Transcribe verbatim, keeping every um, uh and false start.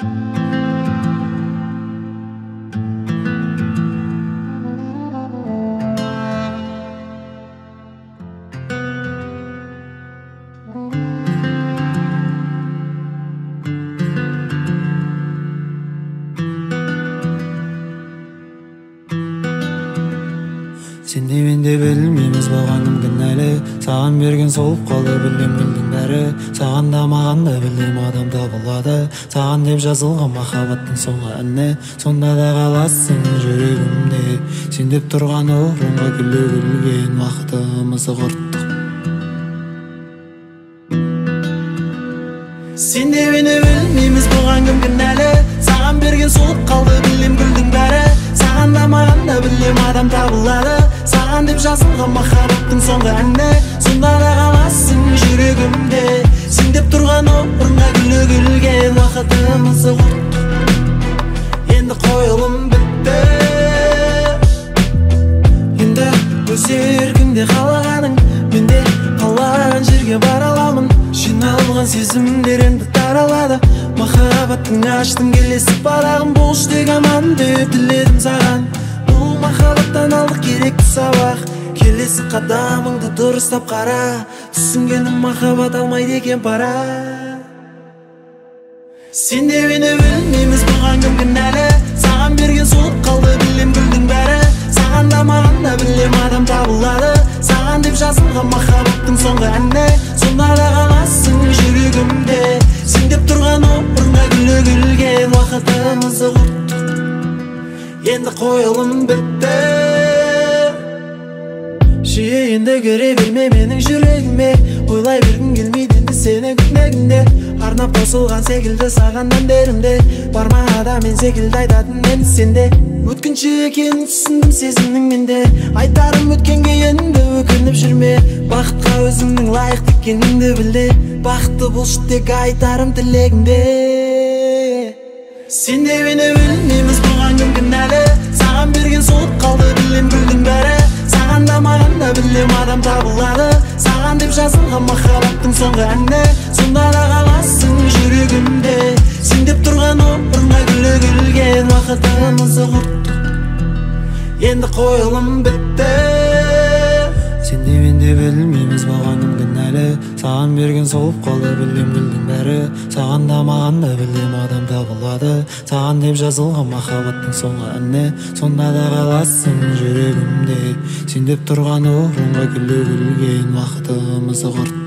Сенде менде білмейміз болғаным кінәлі, саған берген солып қалды білем білдің бәрі. Саған да маған да білем адам табылады, саған деп жазылған махаббаттың соңғы әні. Сонда да қаласың жүрегімде, сен деп тұрған орынға күлі күлген уақытымызды құрттық. Сенде мені білмейміз болған кім кінәлі, саған берген солып қалды білем білдің бәрі. Саған да маған да білем адам табылады, саған деп жазылған махаббаттың соңғы әні. Сонда да қаласың жүрегімде, сен деп тұрған орынға күлі күлген уақытымызды құрттық. Енді қойылым бітті, енді өз еркіңде қалағаның, мен де қалаған жерге бара аламын. Жиналған сезімдер енді таралады, махаббаттың аштың келесі парағын. Болшы тек аман деп тіледім саған, бұл махаббаттан алдық керекті сабақ. Келесі қадамыңды дұрыстап қара, түсінгенім махаббат алмайды екен пара. Сен де мені білмейміз болған кім кінәлі, саған берген солып қалды білем білдің бәрі. Саған да маған да білем адам табылады, саған деп жазылған махаббаттың соңғы әні. Сонда да қаласың жүрегімде, сен деп тұрған орынға күлі күлген уақытымызды құрттық. Енді қойылым бітті, жиі енді көре берме менің жүрегіме. Ойлай бергім келмейді енді сені күнде күнде, арнап қосылған секілді саған әндерімде. Бар ма адам мен секілді айтатын енді сенде, өткінші екенін түсіндім сезімнің менде. Айтарым өткенге енді өкініп жүрме, бақытқа өзіңнің лайықты екеніңді білде. Бақытты болшы тек айтарым тілегімде. Сен де мені білмейміз болған кім кінәлі, саған берген солып қалды білем білдің бәрі. Саған да маған да білем адам табылады, саған деп жазылған махаббаттың соңғы әні. Сонда да қаласың жүрегімде, сен деп тұрған орынға күлі күлген уақытымызды құрттық. Енді қойылым бітті, сен де мен де білмейміз болғаным кінәлі, саған берген солып қалды білем білдің бәрі. Саған да маған да білем адам табылады, саған деп жазылған махаббаттың соңғы әні. Сонда да қаласың жүрегімде, сен деп тұрған орынға күлі күлген уақытымызды құрттық.